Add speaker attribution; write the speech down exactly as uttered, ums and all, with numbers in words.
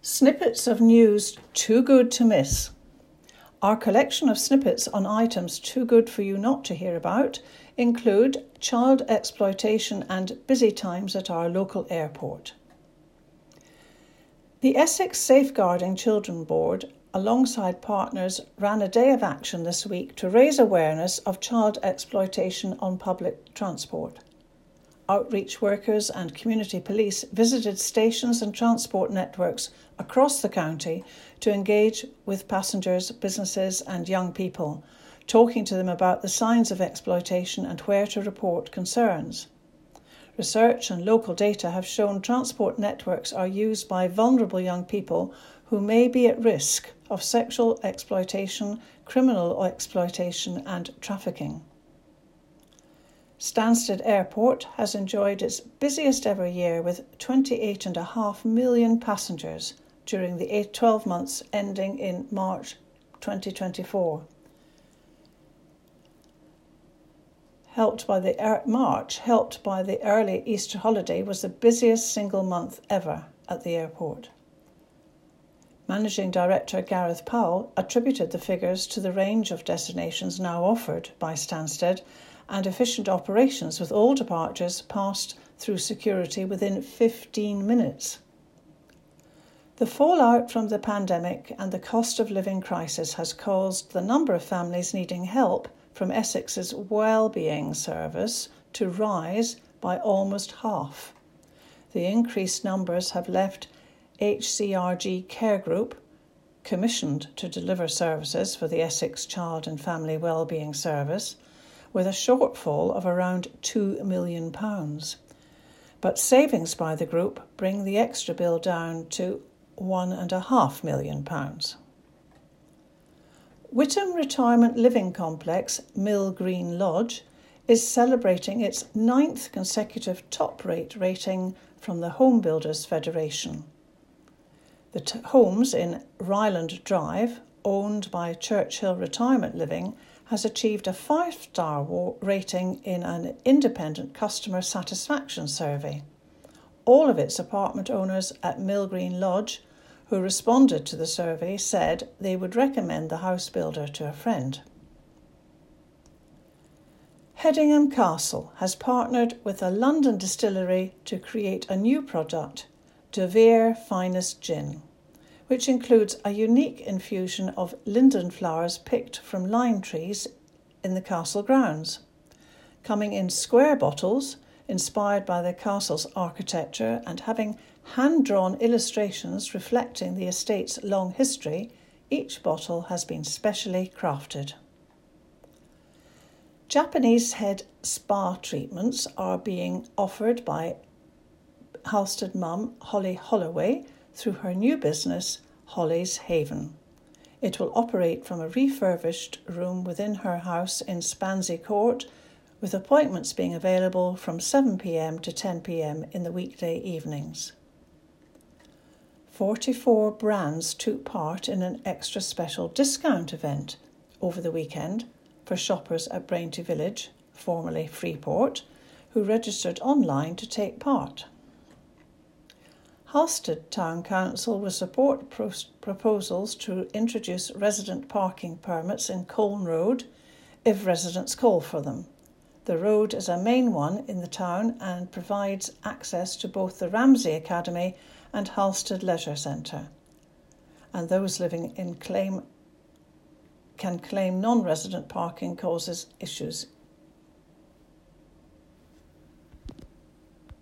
Speaker 1: Snippets of news too good to miss. Our collection of snippets on items too good for you not to hear about include child exploitation and busy times at our local airport. The Essex Safeguarding Children Board, alongside partners, ran a day of action this week to raise awareness of child exploitation on public transport. Outreach workers and community police visited stations and transport networks across the county to engage with passengers, businesses and young people, talking to them about the signs of exploitation and where to report concerns. Research and local data have shown transport networks are used by vulnerable young people who may be at risk of sexual exploitation, criminal exploitation and trafficking. Stansted Airport has enjoyed its busiest ever year with twenty-eight point five million passengers during the twelve months ending in March twenty twenty-four. Helped by the March, helped by the early Easter holiday, was the busiest single month ever at the airport. Managing Director Gareth Powell attributed the figures to the range of destinations now offered by Stansted and efficient operations, with all departures passed through security within fifteen minutes. The fallout from the pandemic and the cost of living crisis has caused the number of families needing help from Essex's Wellbeing Service to rise by almost half. The increased numbers have left H C R G Care Group, commissioned to deliver services for the Essex Child and Family Wellbeing Service, with a shortfall of around two million pounds. But savings by the group bring the extra bill down to one and a half million pounds. Whittam Retirement Living Complex, Mill Green Lodge, is celebrating its ninth consecutive top rate rating from the Home Builders Federation. The t- homes in Ryland Drive, owned by Churchill Retirement Living, has achieved a five-star rating in an independent customer satisfaction survey. All of its apartment owners at Mill Green Lodge who responded to the survey said they would recommend the house builder to a friend. Hedingham Castle has partnered with a London distillery to create a new product, De Vere Finest Gin, which includes a unique infusion of linden flowers picked from lime trees in the castle grounds. Coming in square bottles, inspired by the castle's architecture and having hand-drawn illustrations reflecting the estate's long history, each bottle has been specially crafted. Japanese head spa treatments are being offered by Halstead mum Holly Holloway through her new business, Holly's Haven. It will operate from a refurbished room within her house in Spansey Court, with appointments being available from seven p.m. to ten p.m. in the weekday evenings. forty-four brands took part in an extra special discount event over the weekend for shoppers at Braintree Village, formerly Freeport, who registered online to take part. Halstead Town Council will support pro- proposals to introduce resident parking permits in Colne Road if residents call for them. The road is a main one in the town and provides access to both the Ramsey Academy and Halstead Leisure Centre. And those living in claim can claim non-resident parking causes issues